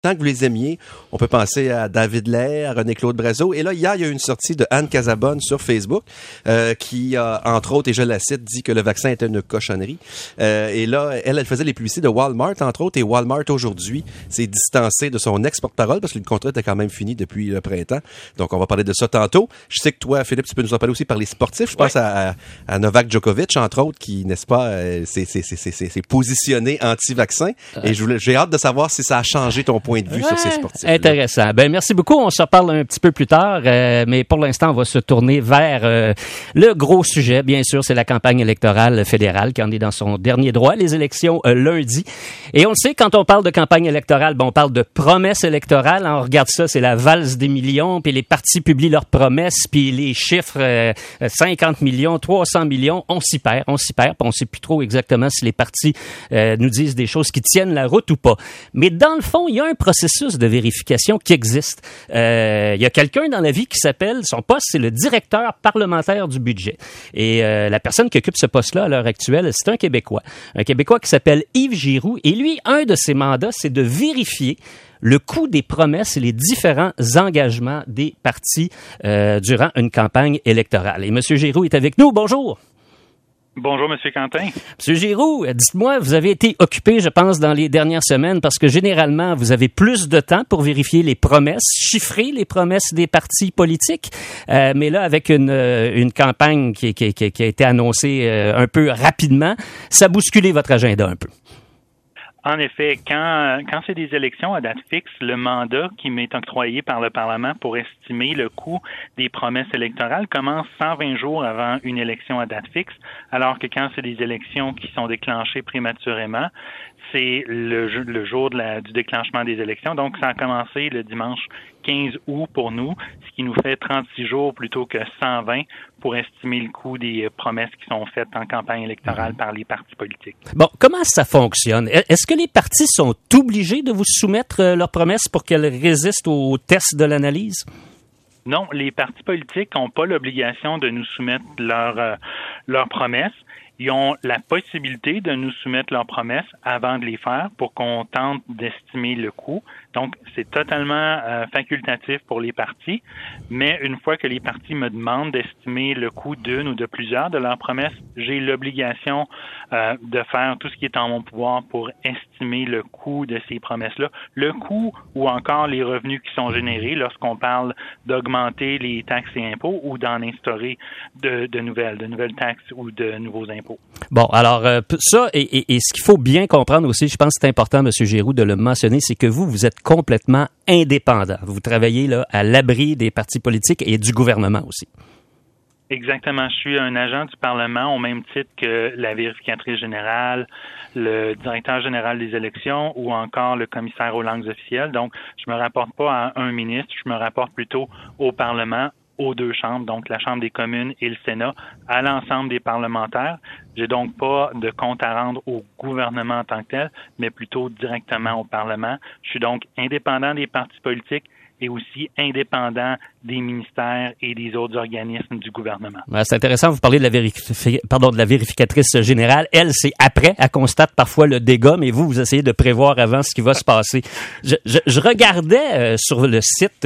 Tant que vous les aimiez, on peut penser à David Lair, à René-Claude Brazeau. Et là, hier, il y a eu une sortie de Anne Casabonne sur Facebook qui a, entre autres, et je la cite, dit que le vaccin était une cochonnerie. Et là, elle faisait les publicités de Walmart, entre autres. Et Walmart, aujourd'hui, s'est distancé de son ex-porte-parole parce que le contrat était quand même fini depuis le printemps. Donc, on va parler de ça tantôt. Je sais que toi, Philippe, tu peux nous en parler aussi par les sportifs. Je pense à Novak Djokovic, entre autres, qui, n'est-ce pas, s'est positionné anti-vaccin. Et j'ai hâte de savoir si ça a changé ton point de vue sur ces sportifs. Intéressant. Ben merci beaucoup. On se reparle un petit peu plus tard, mais pour l'instant, on va se tourner vers le gros sujet. Bien sûr, c'est la campagne électorale fédérale qui en est dans son dernier droit, les élections lundi. Et on le sait, quand on parle de campagne électorale, on parle de promesses électorales. On regarde ça, c'est la valse des millions, puis les partis publient leurs promesses, puis les chiffres 50 millions, 300 millions, on s'y perd, puis on sait plus trop exactement si les partis nous disent des choses qui tiennent la route ou pas. Mais dans le fond, il y a un processus de vérification qui existe. Il y a quelqu'un dans la vie qui s'appelle, son poste, c'est le directeur parlementaire du budget. Et la personne qui occupe ce poste-là à l'heure actuelle, c'est un Québécois. Un Québécois qui s'appelle Yves Giroux. Et lui, un de ses mandats, c'est de vérifier le coût des promesses et les différents engagements des partis durant une campagne électorale. Et M. Giroux est avec nous. Bonjour. Bonjour, M. Quentin. Monsieur Giroux, dites-moi, vous avez été occupé, je pense, dans les dernières semaines parce que généralement, vous avez plus de temps pour vérifier les promesses, chiffrer les promesses des partis politiques. Mais là, avec une campagne qui a été annoncée un peu rapidement, ça a bousculé votre agenda un peu. En effet, quand c'est des élections à date fixe, le mandat qui m'est octroyé par le Parlement pour estimer le coût des promesses électorales commence 120 jours avant une élection à date fixe, alors que quand c'est des élections qui sont déclenchées prématurément, c'est le jour du déclenchement des élections. Donc, ça a commencé le dimanche 15 août pour nous, ce qui nous fait 36 jours plutôt que 120 pour estimer le coût des promesses qui sont faites en campagne électorale par les partis politiques. Bon, comment ça fonctionne? Est-ce que les partis sont obligés de vous soumettre leurs promesses pour qu'elles résistent au test de l'analyse? Non, les partis politiques n'ont pas l'obligation de nous soumettre leurs promesses. Ils ont la possibilité de nous soumettre leurs promesses avant de les faire pour qu'on tente d'estimer le coût. Donc, c'est totalement facultatif pour les partis, mais une fois que les partis me demandent d'estimer le coût d'une ou de plusieurs de leurs promesses, j'ai l'obligation de faire tout ce qui est en mon pouvoir pour estimer le coût de ces promesses-là, le coût ou encore les revenus qui sont générés lorsqu'on parle d'augmenter les taxes et impôts ou d'en instaurer de nouvelles taxes ou de nouveaux impôts. Bon, alors ça, et ce qu'il faut bien comprendre aussi, je pense que c'est important, M. Giroux, de le mentionner, c'est que vous êtes complètement indépendant. Vous travaillez là à l'abri des partis politiques et du gouvernement aussi. Exactement. Je suis un agent du Parlement au même titre que la vérificatrice générale, le directeur général des élections ou encore le commissaire aux langues officielles. Donc, je me rapporte pas à un ministre, je me rapporte plutôt au Parlement, aux deux chambres, donc la Chambre des communes et le Sénat, à l'ensemble des parlementaires. J'ai donc pas de compte à rendre au gouvernement en tant que tel, mais plutôt directement au Parlement. Je suis donc indépendant des partis politiques et aussi indépendant des ministères et des autres organismes du gouvernement. Ouais, c'est intéressant, vous parlez de la vérificatrice générale. Elle, c'est après, elle constate parfois le dégât, mais vous essayez de prévoir avant ce qui va se passer. Je regardais sur le site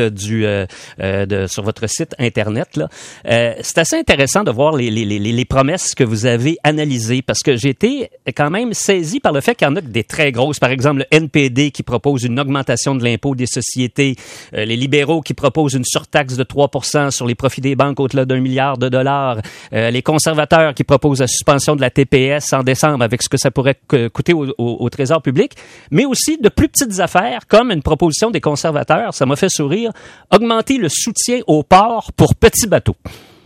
sur votre site Internet, là. C'est assez intéressant de voir les promesses que vous avez analysées, parce que j'ai été quand même saisi par le fait qu'il y en a des très grosses. Par exemple, le NPD qui propose une augmentation de l'impôt des sociétés, les libéraux qui proposent une surtaxe de 3% sur les profits des banques au-delà d'1 milliard de dollars, les conservateurs qui proposent la suspension de la TPS en décembre avec ce que ça pourrait coûter au Trésor public, mais aussi de plus petites affaires comme une proposition des conservateurs, ça m'a fait sourire, augmenter le soutien aux ports pour petits bateaux.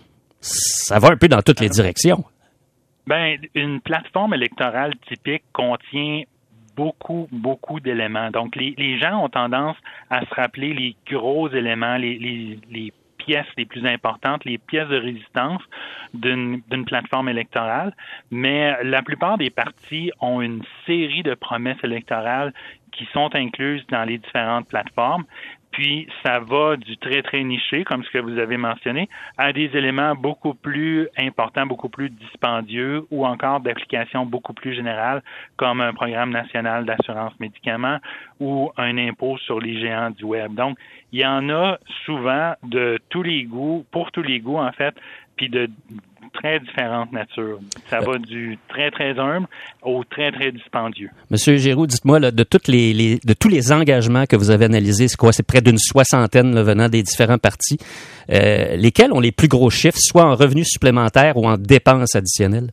Ça va un peu dans toutes les directions. Ben, une plateforme électorale typique contient beaucoup d'éléments. Donc, les gens ont tendance à se rappeler les gros éléments, les pièces les plus importantes, les pièces de résistance d'une plateforme électorale, mais la plupart des partis ont une série de promesses électorales qui sont incluses dans les différentes plateformes. Puis, ça va du très, très niché, comme ce que vous avez mentionné, à des éléments beaucoup plus importants, beaucoup plus dispendieux ou encore d'applications beaucoup plus générales, comme un programme national d'assurance médicaments ou un impôt sur les géants du web. Donc, il y en a souvent de tous les goûts, pour tous les goûts, en fait, puis de très différentes natures. Ça va du très, très humble au très, très dispendieux. Monsieur Giroux, dites-moi, là, de tous les engagements que vous avez analysés, c'est quoi? C'est près d'une 60aine là, venant des différents partis. Lesquels ont les plus gros chiffres, soit en revenus supplémentaires ou en dépenses additionnelles?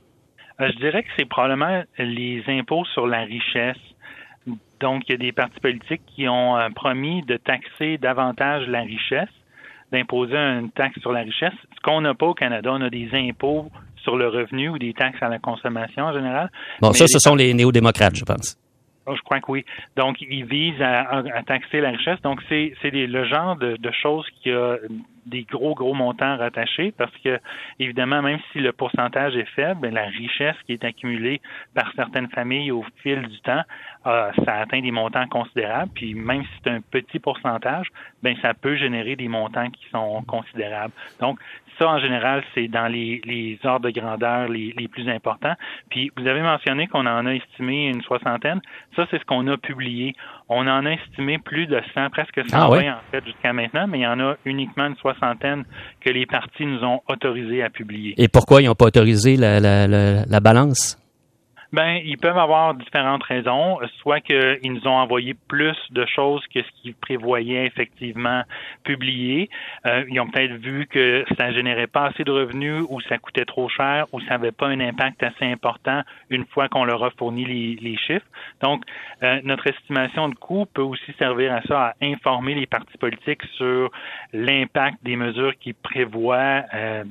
Je dirais que c'est probablement les impôts sur la richesse. Donc, il y a des partis politiques qui ont promis de taxer davantage la richesse, d'imposer une taxe sur la richesse. Ce qu'on n'a pas au Canada, on a des impôts sur le revenu ou des taxes à la consommation en général. Bon, ça, ce sont les néo-démocrates, je pense. Je crois que oui. Donc, ils visent à taxer la richesse. Donc, c'est le genre de choses qui a des gros montants rattachés parce que, évidemment, même si le pourcentage est faible, la richesse qui est accumulée par certaines familles au fil du temps, ça atteint des montants considérables. Puis, même si c'est un petit pourcentage, ça peut générer des montants qui sont considérables. Donc, ça, en général, c'est dans les ordres de grandeur les plus importants. Puis, vous avez mentionné qu'on en a estimé une 60aine. Ça, c'est ce qu'on a publié. On en a estimé plus de 100, presque 120 en fait, jusqu'à maintenant, mais il y en a uniquement une 60aine que les partis nous ont autorisé à publier. Et pourquoi ils n'ont pas autorisé la balance? Ils peuvent avoir différentes raisons. Soit qu'ils nous ont envoyé plus de choses que ce qu'ils prévoyaient effectivement publier. Ils ont peut-être vu que ça générait pas assez de revenus ou ça coûtait trop cher ou ça n'avait pas un impact assez important une fois qu'on leur a fourni les chiffres. Donc, notre estimation de coût peut aussi servir à ça, à informer les partis politiques sur l'impact des mesures qu'ils prévoient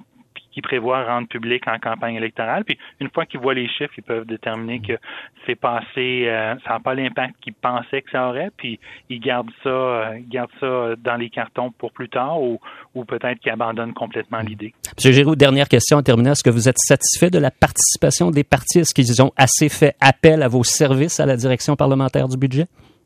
rendre public en campagne électorale. Puis, une fois qu'ils voient les chiffres, ils peuvent déterminer que c'est passé, ça n'a pas l'impact qu'ils pensaient que ça aurait, puis ils gardent ça dans les cartons pour plus tard ou peut-être qu'ils abandonnent complètement l'idée. M. Giroux, dernière question en terminant. Est-ce que vous êtes satisfait de la participation des partis? Est-ce qu'ils ont assez fait appel à vos services à la direction parlementaire du budget?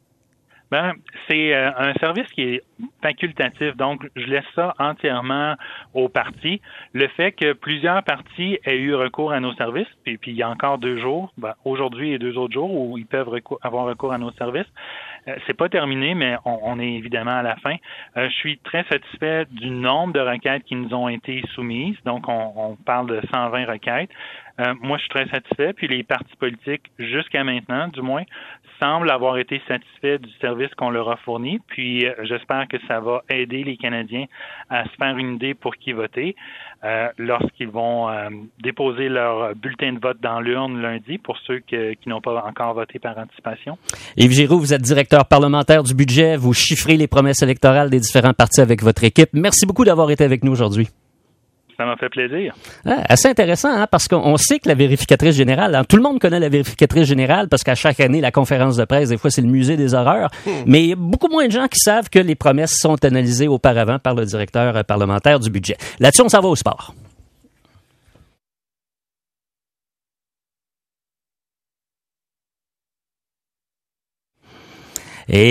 C'est un service qui est facultatif, donc je laisse ça entièrement aux partis. Le fait que plusieurs partis aient eu recours à nos services, puis il y a encore 2 jours, aujourd'hui et 2 autres jours où ils peuvent avoir recours à nos services, c'est pas terminé, mais on est évidemment à la fin. Je suis très satisfait du nombre de requêtes qui nous ont été soumises, donc on parle de 120 requêtes. Moi, je suis très satisfait, puis les partis politiques, jusqu'à maintenant, du moins, semblent avoir été satisfaits du service qu'on leur a fourni, puis j'espère que ça va aider les Canadiens à se faire une idée pour qui voter lorsqu'ils vont déposer leur bulletin de vote dans l'urne lundi pour ceux qui n'ont pas encore voté par anticipation. Yves Giroux, vous êtes directeur parlementaire du budget, vous chiffrez les promesses électorales des différents partis avec votre équipe. Merci beaucoup d'avoir été avec nous aujourd'hui. Ça m'a fait plaisir. Assez intéressant, parce qu'on sait que la vérificatrice générale, tout le monde connaît la vérificatrice générale parce qu'à chaque année, la conférence de presse, des fois, c'est le musée des horreurs. Mais il y a beaucoup moins de gens qui savent que les promesses sont analysées auparavant par le directeur parlementaire du budget. Là-dessus, on s'en va au sport.